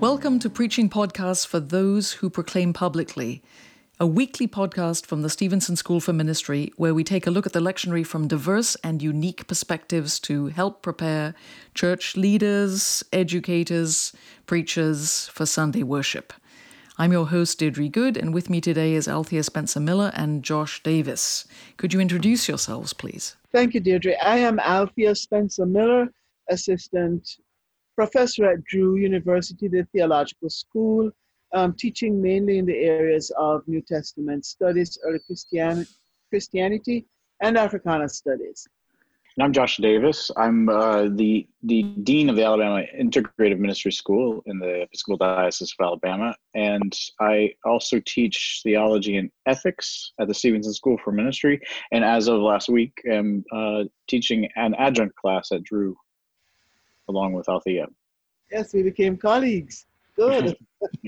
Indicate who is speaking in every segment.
Speaker 1: Welcome to Preaching Podcasts for Those Who Proclaim Publicly, a weekly podcast from the Stevenson School for Ministry where we take a look at the lectionary from diverse and unique perspectives to help prepare church leaders, educators, preachers for Sunday worship. I'm your host, Deirdre Good, and with me today is Althea Spencer Miller and Josh Davis. Could you introduce yourselves, please?
Speaker 2: Thank you, Deirdre. I am Althea Spencer Miller, Assistant Professor at Drew University, the Theological School, teaching mainly in the areas of New Testament studies, early Christianity, and Africana studies.
Speaker 3: And I'm Josh Davis. I'm the Dean of the Alabama Integrative Ministry School in the Episcopal Diocese of Alabama, and I also teach theology and ethics at the Stevenson School for Ministry, and as of last week, am teaching an adjunct class at Drew, along with Althea.
Speaker 2: Yes, we became colleagues. Good.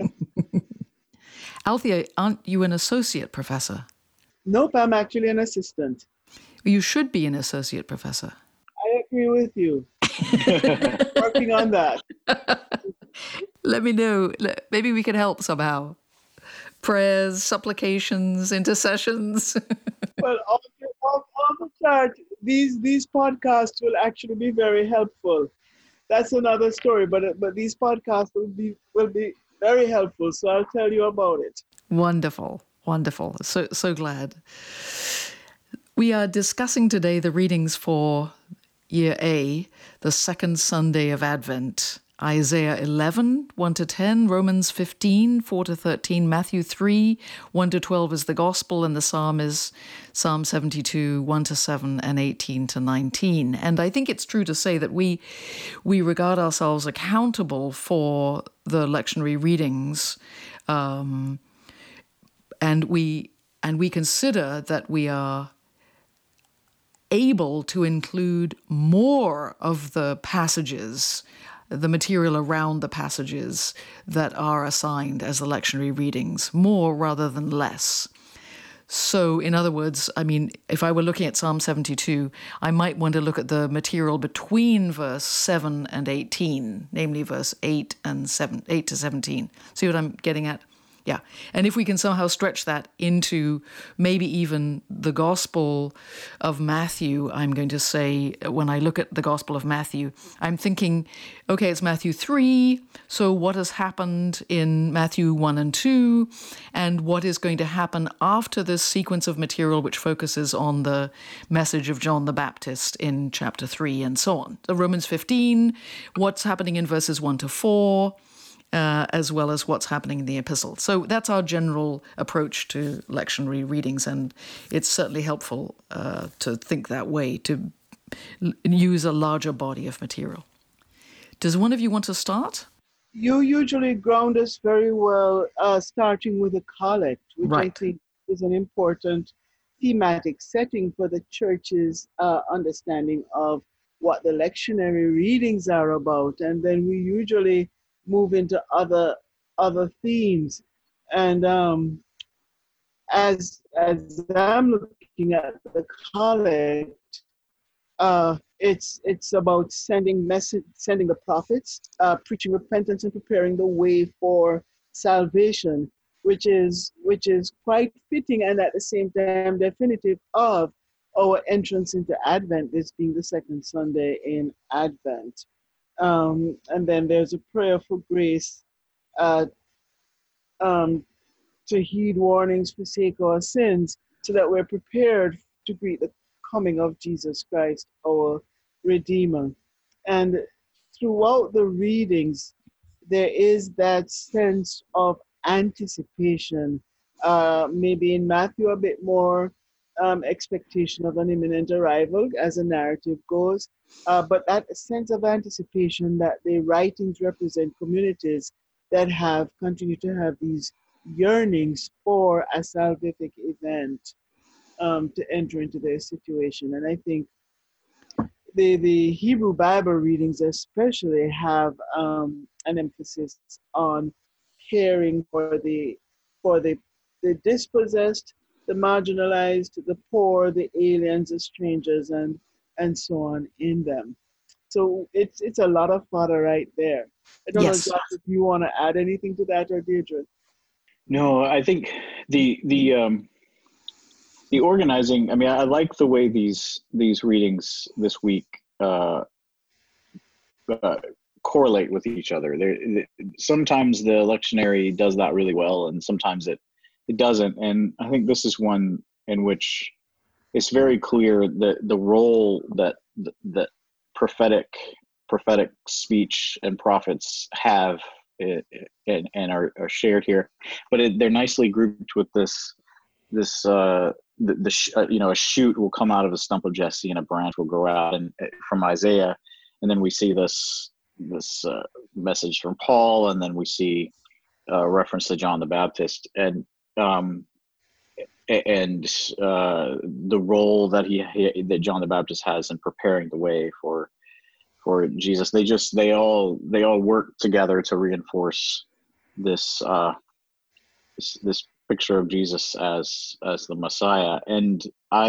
Speaker 1: Althea, aren't you an associate professor?
Speaker 2: Nope, I'm actually an assistant.
Speaker 1: You should be an associate professor.
Speaker 2: I agree with you. Working on that.
Speaker 1: Let me know. Maybe we can help somehow. Prayers, supplications, intercessions.
Speaker 2: Well, on the chart, these podcasts will actually be very helpful. That's another story, but these podcasts will be very helpful. So I'll tell you about it.
Speaker 1: Wonderful. So glad. We are discussing today the readings for Year A, the second Sunday of Advent. Isaiah 11, 1-10, Romans 15, 4-13, Matthew 3, 1-12 is the Gospel, and the Psalm is Psalm 72, 1-7, and 18-19. And I think it's true to say that we regard ourselves accountable for the lectionary readings, and we consider that we are able to include more of the passages, the material around the passages that are assigned as the lectionary readings, more rather than less. So, in other words, I mean, if I were looking at Psalm 72, I might want to look at the material between verse 7 and 18, namely verse 8 to 17. See what I'm getting at? Yeah. And if we can somehow stretch that into maybe even the Gospel of Matthew, I'm going to say, when I look at the Gospel of Matthew, I'm thinking, okay, it's Matthew 3, so what has happened in Matthew 1 and 2, and what is going to happen after this sequence of material which focuses on the message of John the Baptist in chapter 3 and so on. So Romans 15, what's happening in verses 1-4, as well as what's happening in the epistle. So that's our general approach to lectionary readings, and it's certainly helpful to think that way, to use a larger body of material. Does one of you want to start?
Speaker 2: You usually ground us very well, starting with a collect, which
Speaker 1: right.
Speaker 2: I think is an important thematic setting for the church's understanding of what the lectionary readings are about. And then we usually move into other themes, and as I'm looking at the collect, it's about sending the prophets, preaching repentance and preparing the way for salvation, which is quite fitting and at the same time definitive of our entrance into Advent, this being the second Sunday in Advent. And then there's a prayer for grace to heed warnings, forsake our sins, so that we're prepared to greet the coming of Jesus Christ, our Redeemer. And throughout the readings, there is that sense of anticipation. Maybe in Matthew, a bit more expectation of an imminent arrival as the narrative goes. But that sense of anticipation that the writings represent communities that continue to have these yearnings for a salvific event to enter into their situation. And I think the Hebrew Bible readings especially have an emphasis on caring for the dispossessed, the marginalized, the poor, the aliens, the strangers, and so on in them. So it's a lot of fodder right there. I don't know,
Speaker 1: Yes.
Speaker 2: Josh, if you want to add anything to that, or Deirdre.
Speaker 3: No, I think the organizing. I mean, I like the way these readings this week correlate with each other. Sometimes the lectionary does that really well, and sometimes it doesn't. And I think this is one in which it's very clear that the role that prophetic speech and prophets have and are shared here, but they're nicely grouped with this a shoot will come out of a stump of Jesse and a branch will grow out, and from Isaiah, and then we see this message from Paul, and then we see reference to John the Baptist, and the role that John the Baptist has in preparing the way for Jesus. They all work together to reinforce this picture of Jesus as the Messiah, and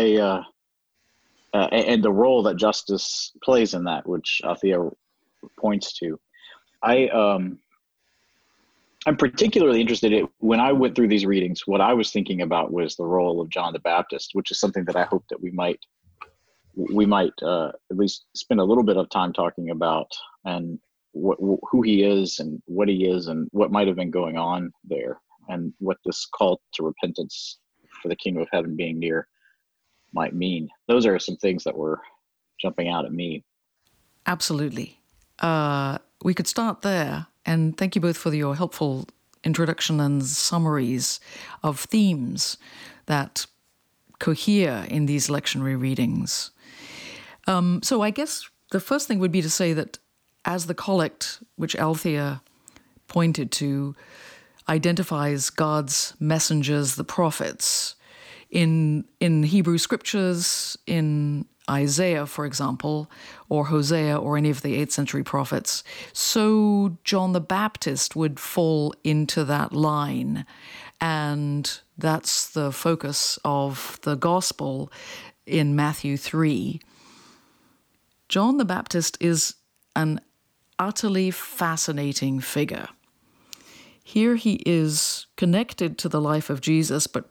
Speaker 3: and the role that justice plays in that, which Althea points to. I'm particularly interested in, when I went through these readings, what I was thinking about was the role of John the Baptist, which is something that I hope that we might at least spend a little bit of time talking about, and who he is and what he is and what might have been going on there, and what this call to repentance for the kingdom of heaven being near might mean. Those are some things that were jumping out at me.
Speaker 1: Absolutely. We could start there. And thank you both for your helpful introduction and summaries of themes that cohere in these lectionary readings. So I guess the first thing would be to say that as the collect, which Althea pointed to, identifies God's messengers, the prophets, in Hebrew scriptures, in Isaiah, for example, or Hosea, or any of the 8th century prophets, so John the Baptist would fall into that line. And that's the focus of the gospel in Matthew 3. John the Baptist is an utterly fascinating figure. Here he is connected to the life of Jesus, but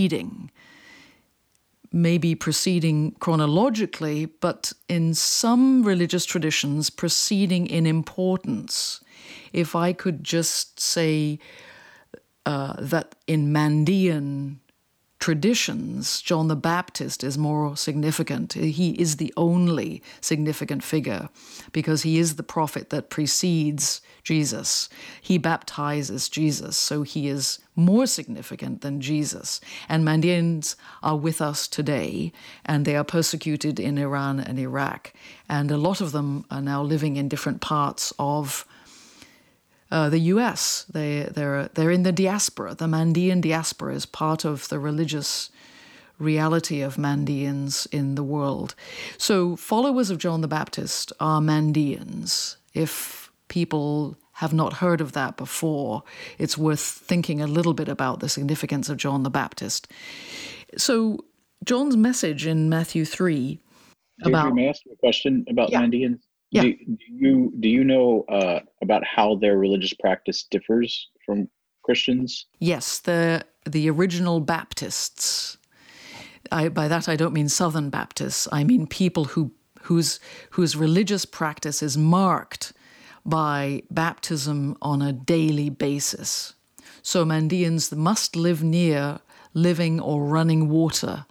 Speaker 1: maybe proceeding chronologically, but in some religious traditions, proceeding in importance. If I could just say that in Mandean traditions, John the Baptist is more significant. He is the only significant figure because he is the prophet that precedes Jesus. He baptizes Jesus, so he is more significant than Jesus. And Mandeans are with us today, and they are persecuted in Iran and Iraq. And a lot of them are now living in different parts of the U.S. They're in the diaspora. The Mandean diaspora is part of the religious reality of Mandeans in the world. So followers of John the Baptist are Mandeans. If people have not heard of that before, it's worth thinking a little bit about the significance of John the Baptist. So John's message in Matthew 3 about...
Speaker 3: May I ask you a question about Mandeans?
Speaker 1: Yeah.
Speaker 3: Do you know about how their religious practice differs from Christians?
Speaker 1: Yes, the original Baptists. By that I don't mean Southern Baptists. I mean people whose religious practice is marked by baptism on a daily basis. So Mandeans must live near living or running water.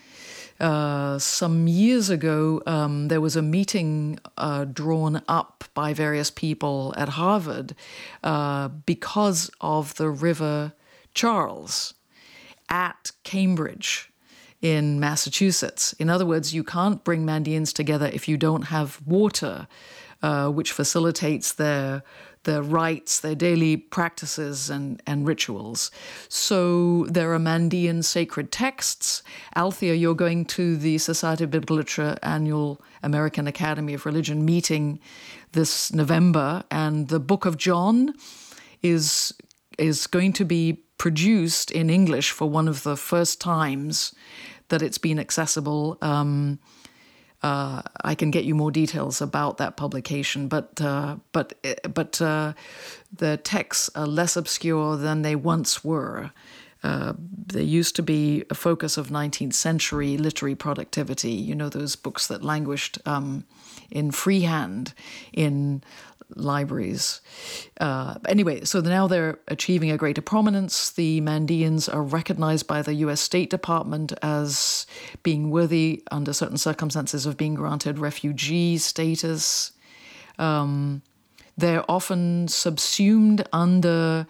Speaker 1: Some years ago, there was a meeting drawn up by various people at Harvard because of the River Charles at Cambridge in Massachusetts. In other words, you can't bring Mandeans together if you don't have water, which facilitates their rites, their daily practices and rituals. So there are Mandean sacred texts. Althea, you're going to the Society of Biblical Literature annual American Academy of Religion meeting this November, and the Book of John is going to be produced in English for one of the first times that it's been accessible I can get you more details about that publication, but the texts are less obscure than they once were. There used to be a focus of 19th century literary productivity, you know, those books that languished in freehand in libraries. Anyway, so now they're achieving a greater prominence. The Mandeans are recognized by the U.S. State Department as being worthy, under certain circumstances, of being granted refugee status. They're often subsumed under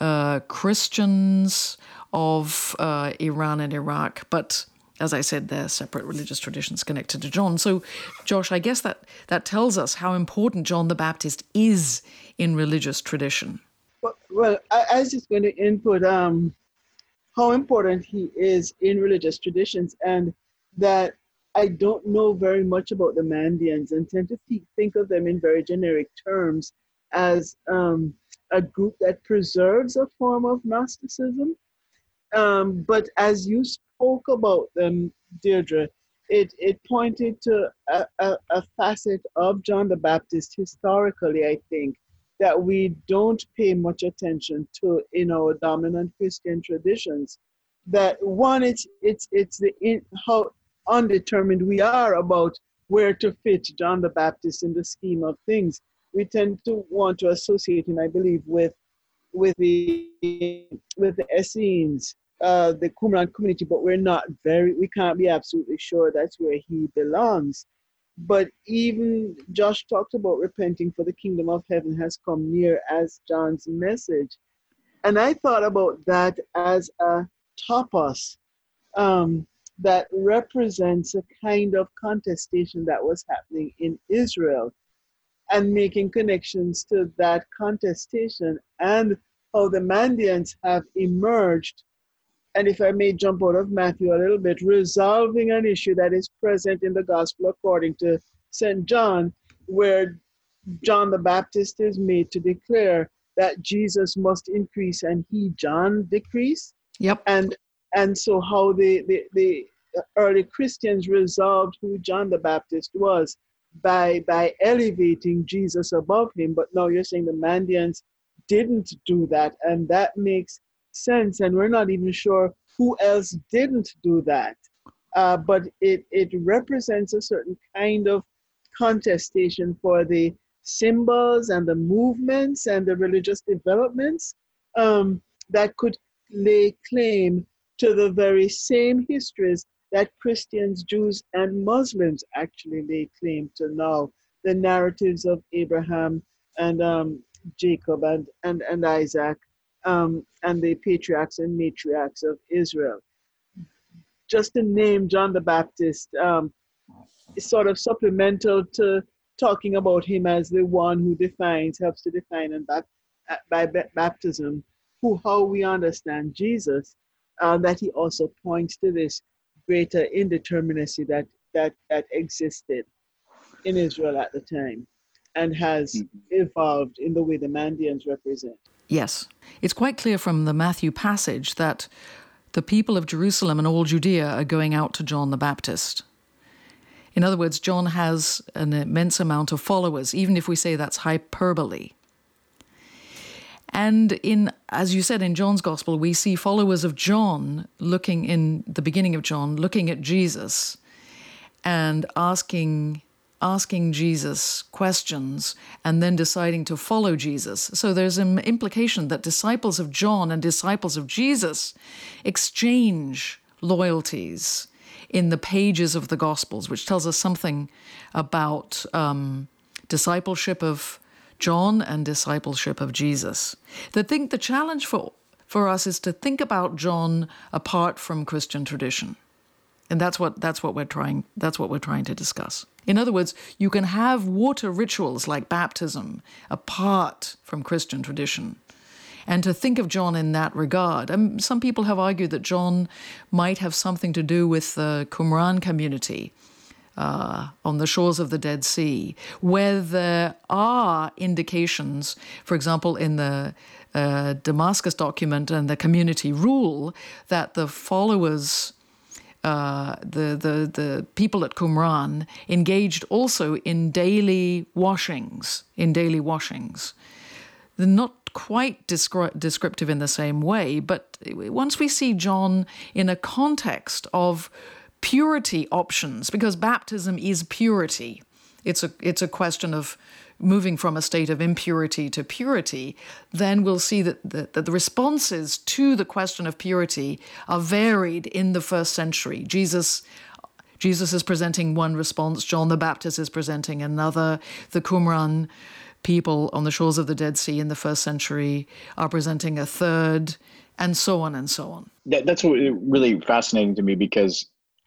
Speaker 1: Christians of Iran and Iraq, but as I said, they're separate religious traditions connected to John. So, Josh, I guess that tells us how important John the Baptist is in religious tradition.
Speaker 2: Well, I was just going to input how important he is in religious traditions, and that I don't know very much about the Mandeans and tend to think of them in very generic terms as a group that preserves a form of Gnosticism. But as you spoke about them, Deirdre, it pointed to a facet of John the Baptist historically, I think, that we don't pay much attention to in our dominant Christian traditions. That one, it's how undetermined we are about where to fit John the Baptist in the scheme of things. We tend to want to associate him, I believe, with the Essenes, the Qumran community, but we can't be absolutely sure that's where he belongs. But even Josh talked about repenting, for the kingdom of heaven has come near as John's message. And I thought about that as a topos that represents a kind of contestation that was happening in Israel, and making connections to that contestation and how the Mandeans have emerged. And if I may jump out of Matthew a little bit, resolving an issue that is present in the gospel according to St. John, where John the Baptist is made to declare that Jesus must increase and he, John, decrease.
Speaker 1: Yep.
Speaker 2: And so how the early Christians resolved who John the Baptist was by elevating Jesus above him. But now you're saying the Mandeans didn't do that, and that makes sense. And we're not even sure who else didn't do that. But it represents a certain kind of contestation for the symbols and the movements and the religious developments that could lay claim to the very same histories that Christians, Jews, and Muslims actually lay claim to now. The narratives of Abraham and Jacob and Isaac, and the patriarchs and matriarchs of Israel. Just the name John the Baptist is sort of supplemental to talking about him as the one who helps to define and by baptism, how we understand Jesus, that he also points to this greater indeterminacy that existed in Israel at the time and has evolved in the way the Mandeans represent.
Speaker 1: Yes. It's quite clear from the Matthew passage that the people of Jerusalem and all Judea are going out to John the Baptist. In other words, John has an immense amount of followers, even if we say that's hyperbole. And as you said, in John's gospel, we see followers of John in the beginning of John, looking at Jesus and asking Jesus questions and then deciding to follow Jesus. So there's an implication that disciples of John and disciples of Jesus exchange loyalties in the pages of the Gospels, which tells us something about discipleship of John and discipleship of Jesus. The challenge for us is to think about John apart from Christian tradition. And that's what we're trying to discuss. In other words, you can have water rituals like baptism apart from Christian tradition. And to think of John in that regard, some people have argued that John might have something to do with the Qumran community on the shores of the Dead Sea, where there are indications, for example, in the Damascus document and the community rule, that the followers the people at Qumran engaged also in daily washings. They're not quite descriptive in the same way, but once we see John in a context of purity options, because baptism is purity, it's a question of moving from a state of impurity to purity, then we'll see that the responses to the question of purity are varied in the first century. Jesus is presenting one response, John the Baptist is presenting another. The Qumran people on the shores of the Dead Sea in the first century are presenting a third, and so on and so on.
Speaker 3: That's what really fascinating to me, because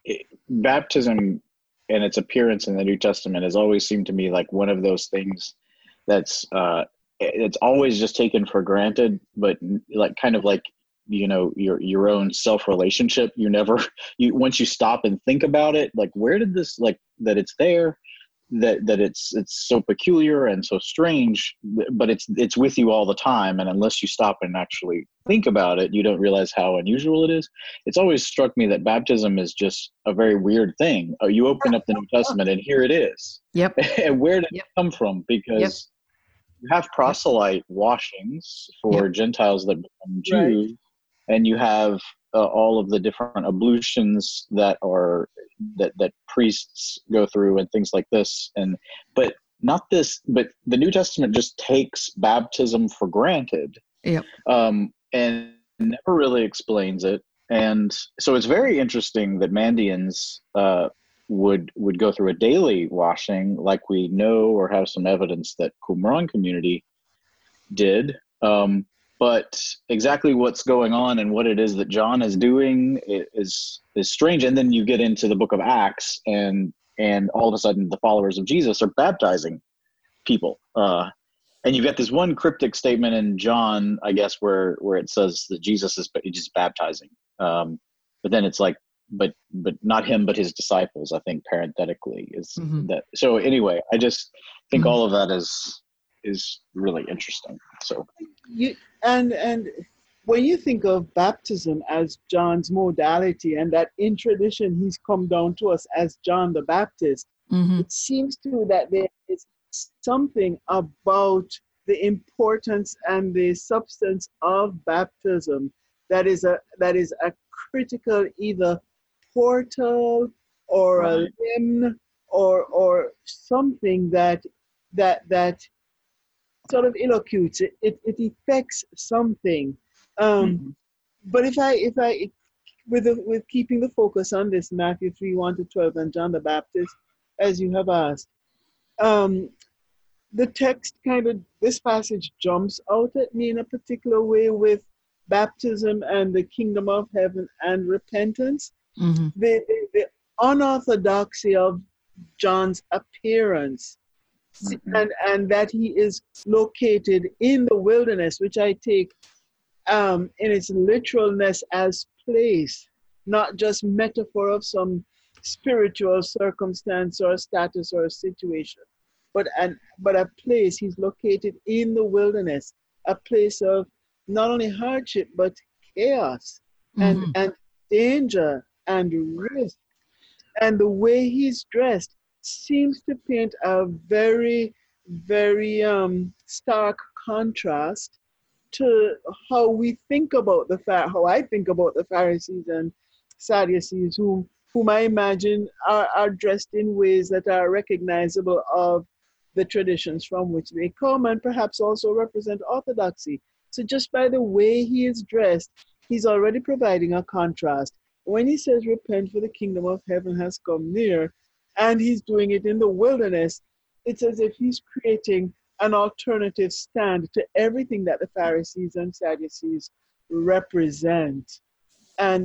Speaker 3: baptism and its appearance in the New Testament has always seemed to me like one of those things that's it's always just taken for granted, but like kind of like, you know, your own self-relationship. Once you stop and think about it, like, where did this, like, that it's there, that it's so peculiar and so strange, but it's with you all the time, and unless you stop and actually think about it, you don't realize how unusual it is. It's always struck me that baptism is just a very weird thing. You open up the New Testament and here it is.
Speaker 1: Yep.
Speaker 3: And where did it come from? Because you have proselyte washings for Gentiles that become Jews, right, and you have all of the different ablutions that priests go through and things like this. But the New Testament just takes baptism for granted.
Speaker 1: Yep.
Speaker 3: And never really explains it. And so it's very interesting that Mandeans would go through a daily washing, like we know or have some evidence that Qumran community did. But exactly what's going on and what it is that John is doing is strange. And then you get into the book of Acts, and all of a sudden the followers of Jesus are baptizing people. And you get this one cryptic statement in John, I guess, where it says that Jesus is just baptizing. But then it's like, but not him, but his disciples, I think, parenthetically is that. So anyway, I just think all of that is really interesting. So
Speaker 2: and when you think of baptism as John's modality, and that in tradition he's come down to us as John the Baptist, it seems to me that there is something about the importance and the substance of baptism that is a critical either portal or a limb or something that sort of illocutes it affects something. But if I with keeping the focus on this Matthew 3:1-12 and John the Baptist, as you have asked, the text this passage jumps out at me in a particular way with baptism and the kingdom of heaven and repentance. The unorthodoxy of John's appearance, and that he is located in the wilderness, which I take in its literalness as place, not just metaphor of some spiritual circumstance or status or situation, but a place. He's located in the wilderness, a place of not only hardship but chaos and danger and risk. And the way he's dressed seems to paint a very, very stark contrast to how I think about the Pharisees and Sadducees, whom I imagine are dressed in ways that are recognizable of the traditions from which they come, and perhaps also represent orthodoxy. So just by the way he is dressed, he's already providing a contrast. When he says, repent for the kingdom of heaven has come near, and he's doing it in the wilderness, it's as if he's creating an alternative stand to everything that the Pharisees and Sadducees represent. And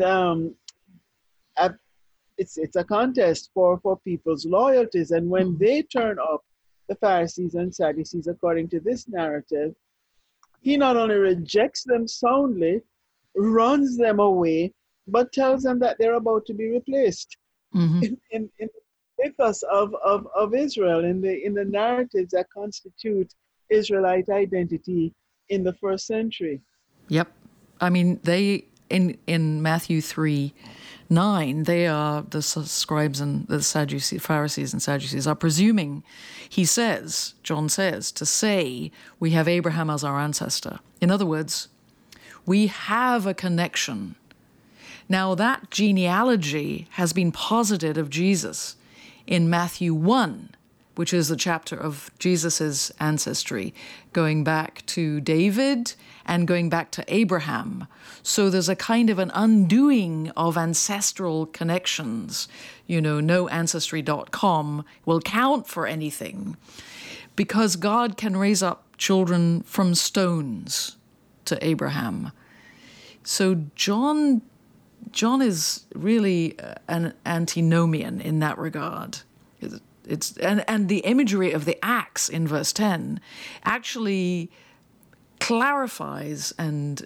Speaker 2: it's a contest for people's loyalties. And when they turn up, the Pharisees and Sadducees, according to this narrative, he not only rejects them soundly, runs them away, but tells them that they're about to be replaced in the mythos of Israel, in the narratives that constitute Israelite identity in the first century.
Speaker 1: Yep. I mean, they in Matthew 3, 9, they are, the scribes and the Pharisees and Sadducees are presuming, John says, to say we have Abraham as our ancestor. In other words, we have a connection. Now that genealogy has been posited of Jesus in Matthew 1, which is the chapter of Jesus' ancestry, going back to David and going back to Abraham. So there's a kind of an undoing of ancestral connections. No Ancestry.com will count for anything, because God can raise up children from stones to Abraham. So John is really an antinomian in that regard. And the imagery of the axe in verse 10 actually clarifies and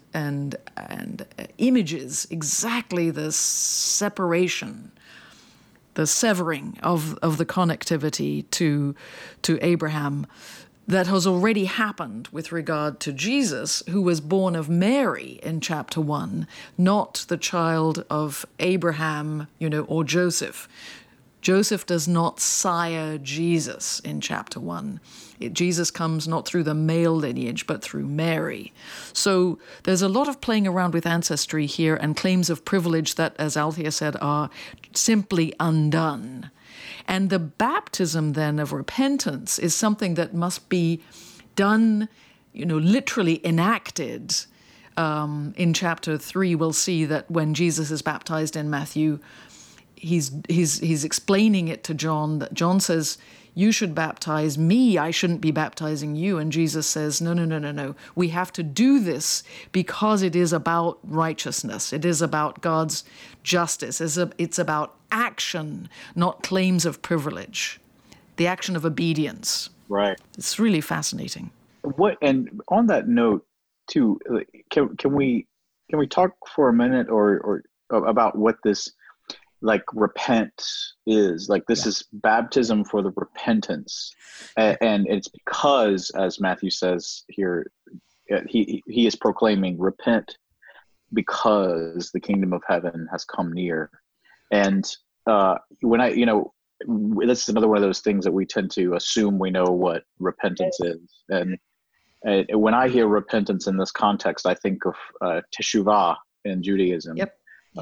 Speaker 1: images exactly the separation, the severing of the connectivity to Abraham that has already happened with regard to Jesus, who was born of Mary in chapter 1, not the child of Abraham, or Joseph. Joseph does not sire Jesus in chapter 1. Jesus comes not through the male lineage, but through Mary. So there's a lot of playing around with ancestry here and claims of privilege that, as Althea said, are simply undone. And the baptism then of repentance is something that must be done, literally enacted. In chapter 3, we'll see that when Jesus is baptized in Matthew, he's explaining it to John, that John says, you should baptize me, I shouldn't be baptizing you. And Jesus says, no. We have to do this because it is about righteousness. It is about God's justice. It's about action, not claims of privilege. The action of obedience.
Speaker 3: Right.
Speaker 1: It's really fascinating.
Speaker 3: And on that note, too, can we talk for a minute or about what this repent is? This is baptism for the repentance, and it's because, as Matthew says here, he is proclaiming, repent because the kingdom of heaven has come near. And when this is another one of those things that we tend to assume we know what repentance is. And when I hear repentance in this context, I think of teshuvah in Judaism.
Speaker 1: Yep.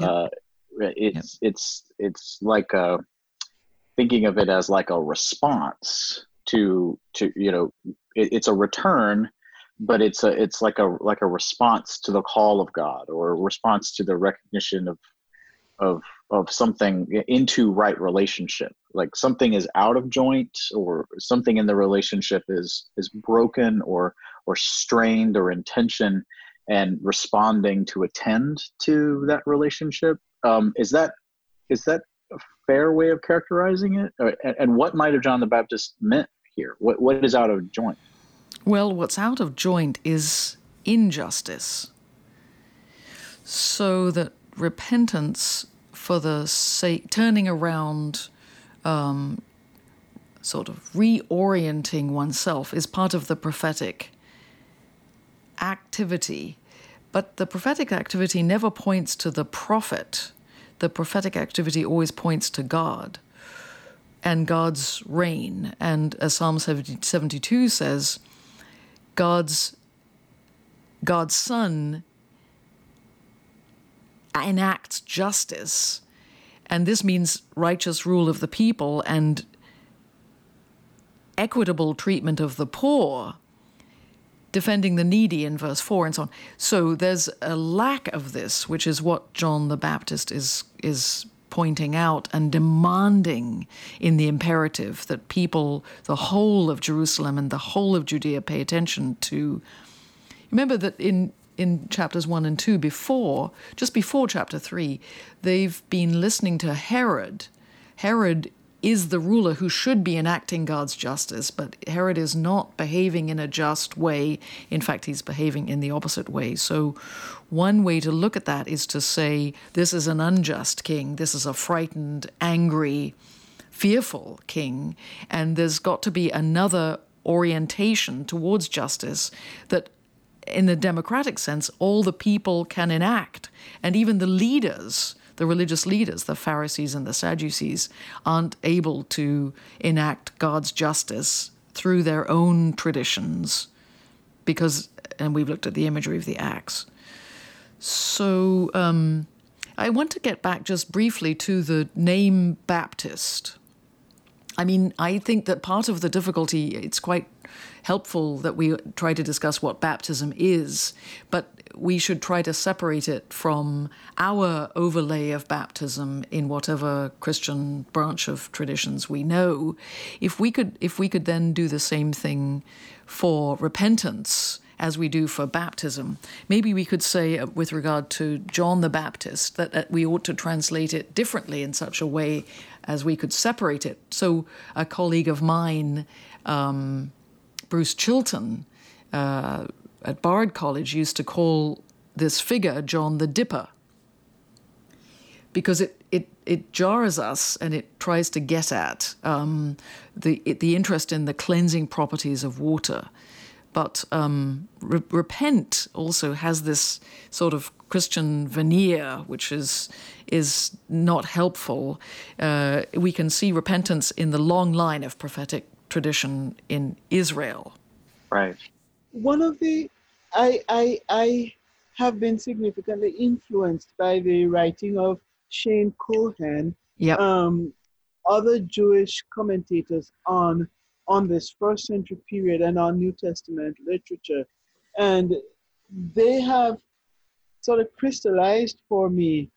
Speaker 3: It's like thinking of it as like a response to it's a return, but it's like a response to the call of God, or a response to the recognition of something into right relationship. Like something is out of joint, or something in the relationship is broken or strained or in tension, and responding to attend to that relationship. Is that a fair way of characterizing it? And what might have John the Baptist meant here? What is out of joint?
Speaker 1: Well, what's out of joint is injustice. So that repentance for the sake, turning around, sort of reorienting oneself, is part of the prophetic activity. But the prophetic activity never points to the prophet. The prophetic activity always points to God and God's reign. And as Psalm 72 says, God's Son enacts justice. And this means righteous rule of the people and equitable treatment of the poor, defending the needy in verse 4 and so on. So there's a lack of this, which is what John the Baptist is pointing out and demanding in the imperative that people, the whole of Jerusalem and the whole of Judea, pay attention to. Remember that in chapters 1 and 2, just before chapter 3, they've been listening to Herod. Herod is the ruler who should be enacting God's justice, but Herod is not behaving in a just way. In fact, he's behaving in the opposite way. So one way to look at that is to say, this is an unjust king. This is a frightened, angry, fearful king. And there's got to be another orientation towards justice that, in the democratic sense, all the people can enact. And even the leaders, the religious leaders, the Pharisees and the Sadducees, aren't able to enact God's justice through their own traditions because, and we've looked at the imagery of the axe. So I want to get back just briefly to the name Baptist. I mean, I think that part of the difficulty, it's quite helpful that we try to discuss what baptism is, but we should try to separate it from our overlay of baptism in whatever Christian branch of traditions we know. If we could then do the same thing for repentance as we do for baptism, maybe we could say with regard to John the Baptist that we ought to translate it differently in such a way as we could separate it. So a colleague of mine, Bruce Chilton, at Bard College, used to call this figure John the Dipper, because it jars us and it tries to get at the interest in the cleansing properties of water. But repent also has this sort of Christian veneer, which is not helpful. We can see repentance in the long line of prophetic tradition in Israel.
Speaker 3: Right.
Speaker 2: One of the, I have been significantly influenced by the writing of Shane Cohen,
Speaker 1: Yep.
Speaker 2: other Jewish commentators on this first century period and on New Testament literature. And they have sort of crystallized for me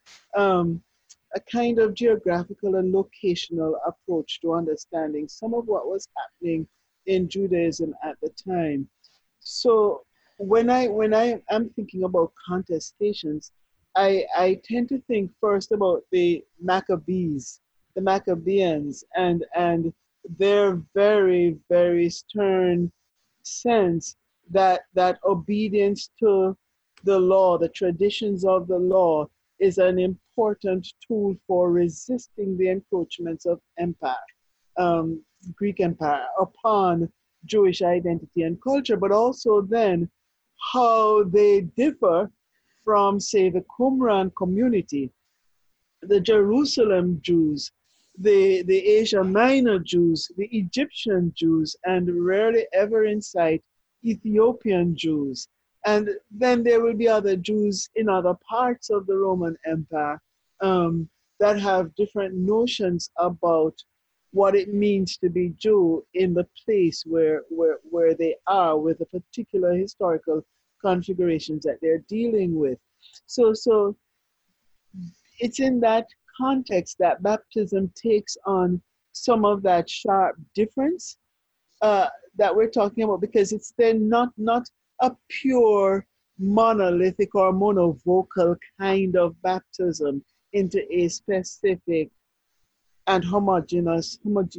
Speaker 2: a kind of geographical and locational approach to understanding some of what was happening in Judaism at the time. So when I am thinking about contestations, I tend to think first about the Maccabees, the Maccabeans, and their very, very stern sense that obedience to the law, the traditions of the law, is an important tool for resisting the encroachments of empire, Greek Empire, upon Jewish identity and culture, but also then how they differ from, say, the Qumran community, the Jerusalem Jews, the Asia Minor Jews, the Egyptian Jews, and rarely ever in sight Ethiopian Jews. And then there will be other Jews in other parts of the Roman Empire that have different notions about what it means to be Jew in the place where they are, with the particular historical configurations that they're dealing with. So it's in that context that baptism takes on some of that sharp difference that we're talking about, because it's then not a pure monolithic or monovocal kind of baptism into a specific and homogeneous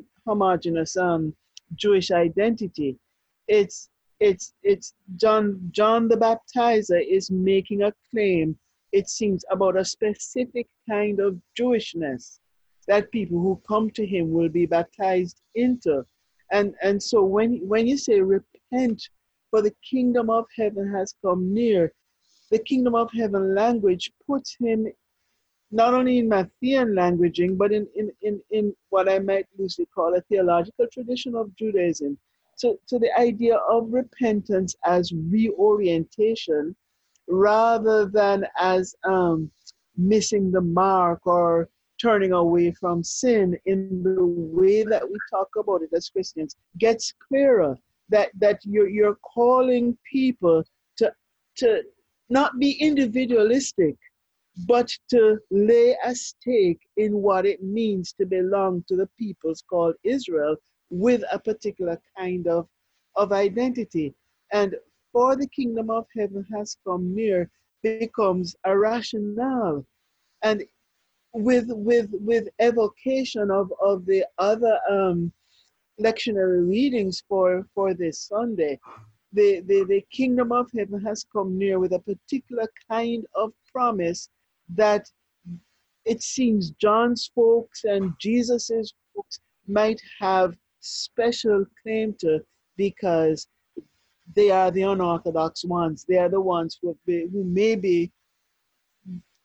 Speaker 2: Jewish identity. It's John the Baptizer is making a claim, it seems, about a specific kind of Jewishness that people who come to him will be baptized into. And so when you say repent, for the kingdom of heaven has come near, the kingdom of heaven language puts him not only in Matthean languaging, but in what I might loosely call a theological tradition of Judaism. So the idea of repentance as reorientation rather than as missing the mark or turning away from sin in the way that we talk about it as Christians gets clearer, that you're calling people to not be individualistic, but to lay a stake in what it means to belong to the peoples called Israel with a particular kind of identity. And for the kingdom of heaven has come near becomes a rationale. And with evocation of the other lectionary readings for this Sunday, the kingdom of heaven has come near with a particular kind of promise that it seems John's folks and Jesus's folks might have special claim to, because they are the unorthodox ones. They are the ones who may be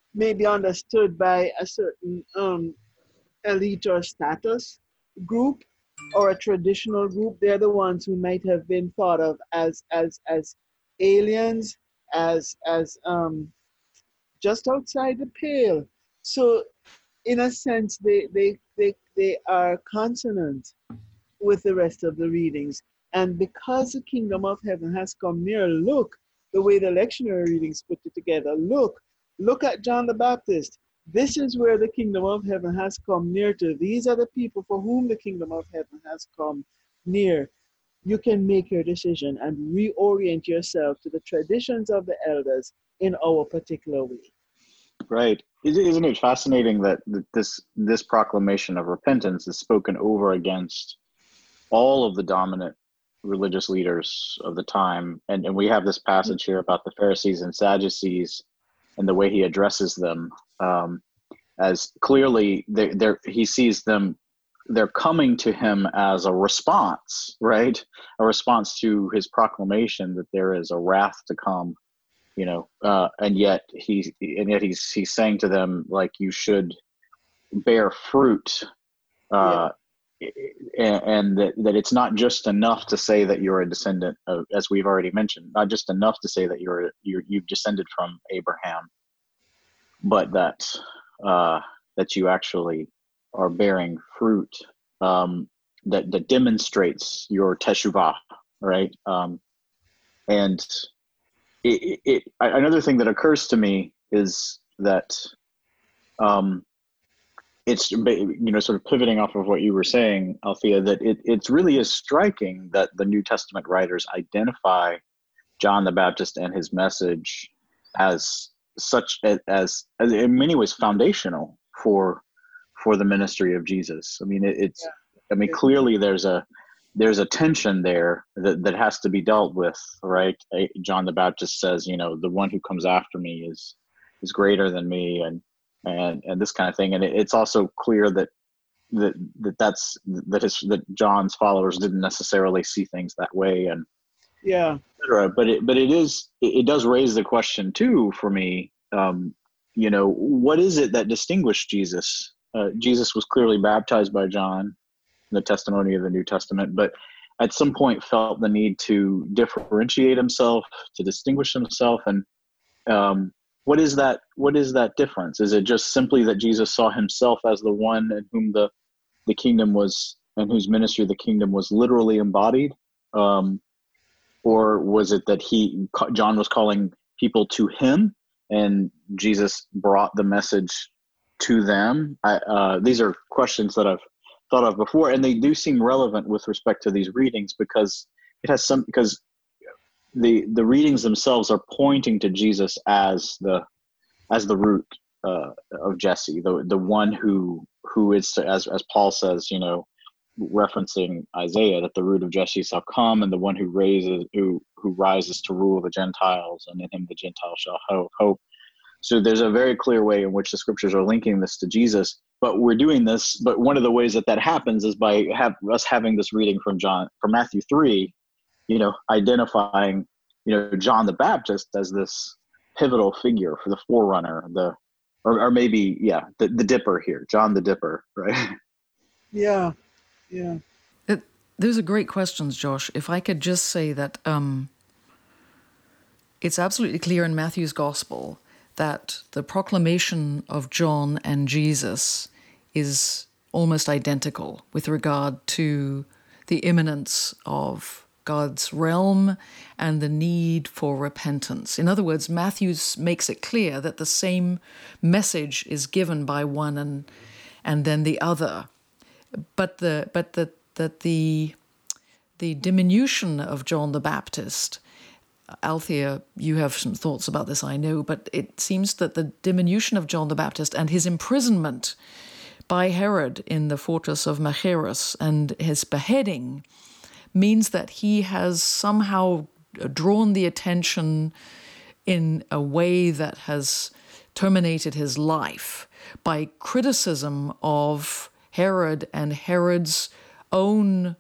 Speaker 2: may be understood by a certain elite or status group or a traditional group. They're the ones who might have been thought of as aliens, as just outside the pale. So in a sense, they are consonant with the rest of the readings. And because the kingdom of heaven has come near, look, the way the lectionary readings put it together, look at John the Baptist. This is where the kingdom of heaven has come near to. These are the people for whom the kingdom of heaven has come near. You can make your decision and reorient yourself to the traditions of the elders in our particular way.
Speaker 3: Right. Isn't it fascinating that this proclamation of repentance is spoken over against all of the dominant religious leaders of the time? And we have this passage here about the Pharisees and Sadducees and the way he addresses them, as clearly he sees them, they're coming to him as a response, right? A response to his proclamation that there is a wrath to come, and yet he's saying to them, like, you should bear fruit, and that it's not just enough to say that you're a descendant of, as we've already mentioned, not just enough to say that you've descended from Abraham, but that you actually are bearing fruit that demonstrates your teshuvah, right? And another thing that occurs to me is that it's, sort of pivoting off of what you were saying, Althea, that it really is striking that the New Testament writers identify John the Baptist and his message as such, as in many ways foundational for the ministry of Jesus. I mean, clearly there's a tension there that has to be dealt with, right? John the Baptist says, the one who comes after me is greater than me, and this kind of thing. And it's also clear that John's followers didn't necessarily see things that way, and but it does raise the question too for me. What is it that distinguished Jesus? Jesus was clearly baptized by John in the testimony of the New Testament, but at some point felt the need to differentiate himself, to distinguish himself. And what is that difference? Is it just simply that Jesus saw himself as the one in whom the kingdom was, and whose ministry the kingdom was literally embodied? Or was it that John was calling people to him and Jesus brought the message to them? These are questions that I've thought of before, and they do seem relevant with respect to these readings, because the readings themselves are pointing to Jesus as the root of Jesse, the one who is, as Paul says, referencing Isaiah, that the root of Jesse shall come, and the one who rises to rule the Gentiles, and in him the Gentiles shall have hope. So there's a very clear way in which the scriptures are linking this to Jesus. But we're doing this. But one of the ways that happens is by us having this reading from Matthew 3, identifying, John the Baptist as this pivotal figure for the forerunner, or maybe the dipper here, John the Dipper, right?
Speaker 2: Yeah.
Speaker 1: Those are great questions, Josh. If I could just say that it's absolutely clear in Matthew's gospel that the proclamation of John and Jesus is almost identical with regard to the imminence of God's realm and the need for repentance. In other words, Matthew makes it clear that the same message is given by one and then the other. But the diminution of John the Baptist, Althea, you have some thoughts about this, I know, but it seems that the diminution of John the Baptist and his imprisonment by Herod in the fortress of Machaerus and his beheading means that he has somehow drawn the attention in a way that has terminated his life by criticism of Herod and Herod's own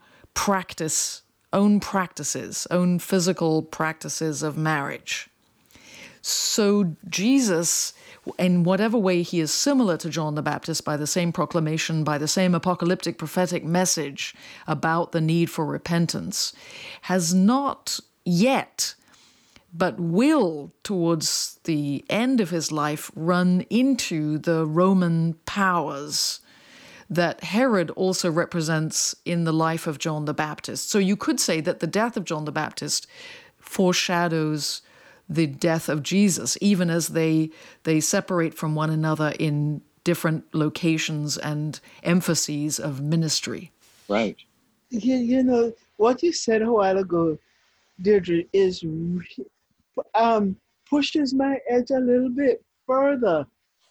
Speaker 1: physical practices of marriage. So Jesus, in whatever way he is similar to John the Baptist by the same proclamation, by the same apocalyptic prophetic message about the need for repentance, has not yet, but will, towards the end of his life, run into the Roman powers that Herod also represents in the life of John the Baptist. So you could say that the death of John the Baptist foreshadows the death of Jesus, even as they separate from one another in different locations and emphases of ministry.
Speaker 3: Right.
Speaker 2: You know, what you said a while ago, Deirdre, is pushes my edge a little bit further.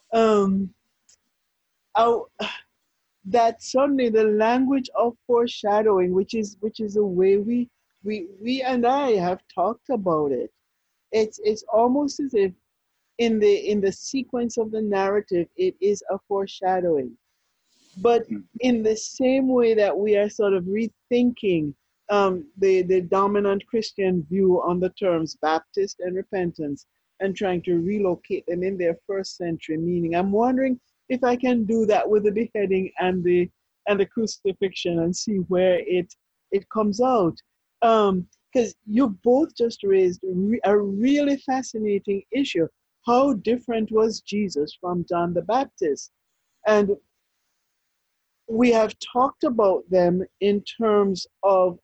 Speaker 2: That suddenly the language of foreshadowing, which is the way we and I have talked about it. It's almost as if in the sequence of the narrative, it is a foreshadowing. But in the same way that we are sort of rethinking the dominant Christian view on the terms Baptist and repentance and trying to relocate them in their first century meaning, I'm wondering if I can do that with the beheading and the crucifixion and see where it comes out. Because you both just raised a really fascinating issue. How different was Jesus from John the Baptist? And we have talked about them in terms of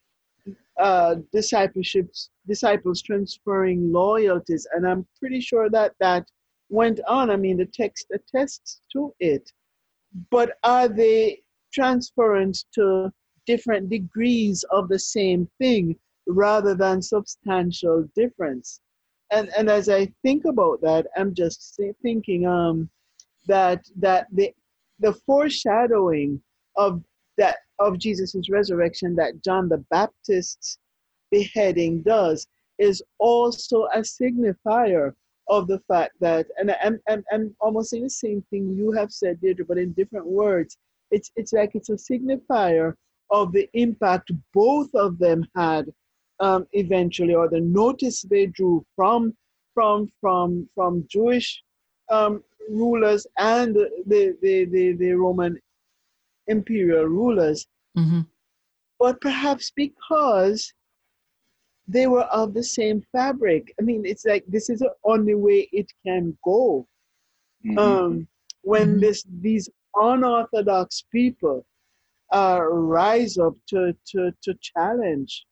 Speaker 2: disciples transferring loyalties, and I'm pretty sure that went on. I mean, the text attests to it. But are they transference to different degrees of the same thing rather than substantial difference? And as I think about that, I'm just thinking that the foreshadowing of Jesus' resurrection that John the Baptist's beheading does is also a signifier of the fact that, and I'm almost saying the same thing you have said, Deirdre, but in different words. It's like it's a signifier of the impact both of them had eventually, or the notice they drew from Jewish rulers and the Roman imperial rulers, but perhaps because they were of the same fabric. I mean, it's like this is the only way it can go. When these unorthodox people rise up to challenge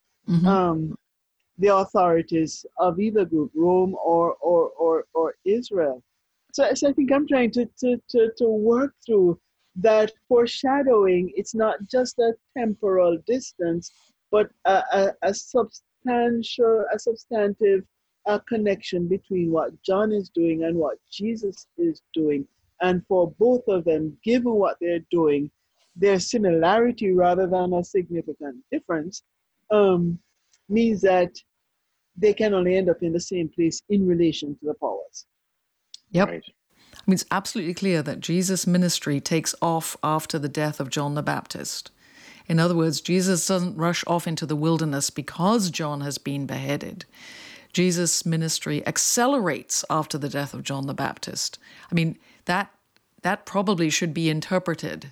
Speaker 2: the authorities of either group, Rome or Israel. So I think I'm trying to work through that foreshadowing. It's not just a temporal distance, but a substantive connection between what John is doing and what Jesus is doing. And for both of them, given what they're doing, their similarity rather than a significant difference means that they can only end up in the same place in relation to the powers.
Speaker 1: Yep.
Speaker 3: Right.
Speaker 1: I mean, it's absolutely clear that Jesus' ministry takes off after the death of John the Baptist. In other words, Jesus doesn't rush off into the wilderness because John has been beheaded. Jesus' ministry accelerates after the death of John the Baptist. I mean, that probably should be interpreted.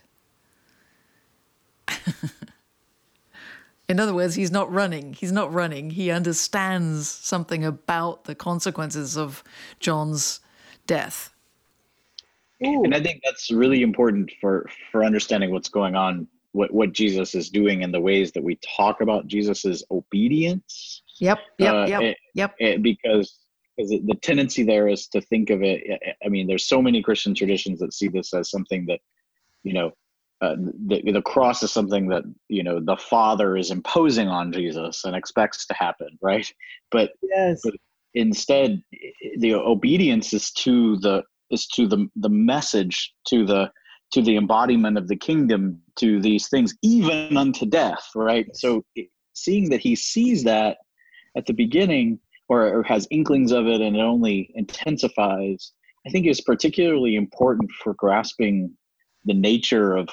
Speaker 1: In other words, he's not running. He understands something about the consequences of John's death.
Speaker 2: Ooh.
Speaker 3: And I think that's really important for understanding what's going on, what Jesus is doing, and the ways that we talk about Jesus's obedience.
Speaker 1: Yep.
Speaker 3: Because the tendency there is to think of it. I mean, there's so many Christian traditions that see this as something that, the cross is something that the Father is imposing on Jesus and expects to happen, right? But
Speaker 2: yes.
Speaker 3: But instead, the obedience is to the message, to the embodiment of the kingdom, to these things, even unto death, right? So seeing that he sees that at the beginning, or has inklings of it, and it only intensifies, I think is particularly important for grasping the nature of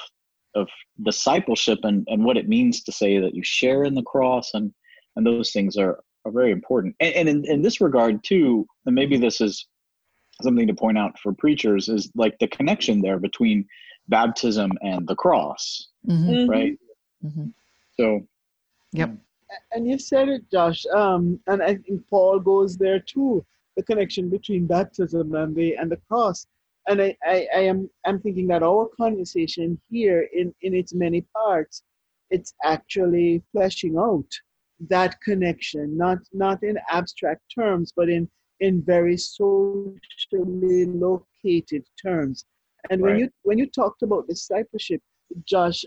Speaker 3: discipleship and what it means to say that you share in the cross, and those things are are very important. And in this regard too, and maybe this is something to point out for preachers, is like the connection there between baptism and the cross, right?
Speaker 1: Mm-hmm.
Speaker 3: So,
Speaker 1: yep.
Speaker 2: And you said it, Josh. And I think Paul goes there too. The connection between baptism and the cross. And I'm thinking that our conversation here in its many parts, it's actually fleshing out that connection, not in abstract terms, but in very socially located terms. And when you talked about discipleship, Josh,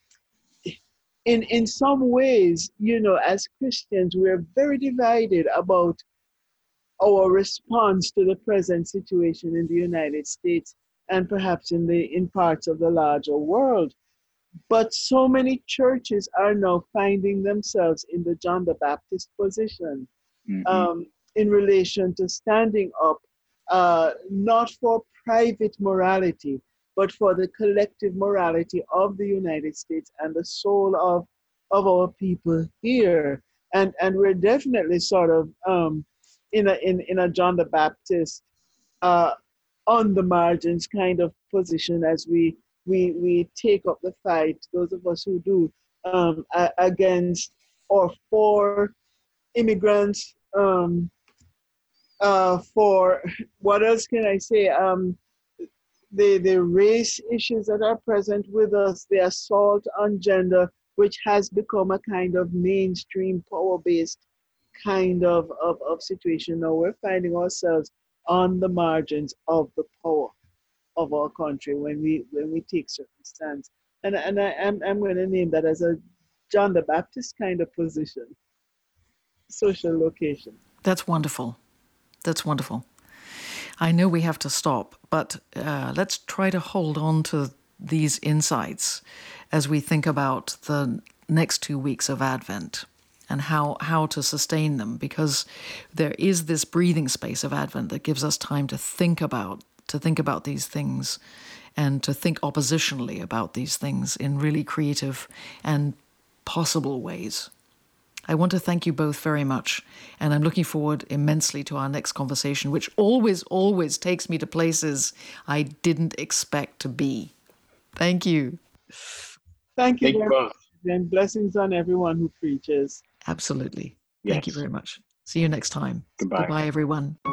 Speaker 2: in some ways, as Christians, we're very divided about our response to the present situation in the United States and perhaps in parts of the larger world. But so many churches are now finding themselves in the John the Baptist position, in relation to standing up, not for private morality, but for the collective morality of the United States and the soul of our people here. And we're definitely sort of in a John the Baptist on the margins kind of position as we take up the fight, those of us who do, against or for immigrants, for what else can I say? The race issues that are present with us, the assault on gender, which has become a kind of mainstream power-based kind of situation. Now we're finding ourselves on the margins of the power of our country when we take certain stands. And I'm going to name that as a John the Baptist kind of position, social location.
Speaker 1: That's wonderful. That's wonderful. I know we have to stop, but let's try to hold on to these insights as we think about the next 2 weeks of Advent and how to sustain them, because there is this breathing space of Advent that gives us time to think about these things and to think oppositionally about these things in really creative and possible ways. I want to thank you both very much, and I'm looking forward immensely to our next conversation, which always takes me to places I didn't expect to be. Thank you.
Speaker 2: Thank you very much, and blessings on everyone who preaches.
Speaker 1: Absolutely.
Speaker 3: Yes.
Speaker 1: Thank you very much. See you next time.
Speaker 3: Goodbye.
Speaker 1: Goodbye, everyone.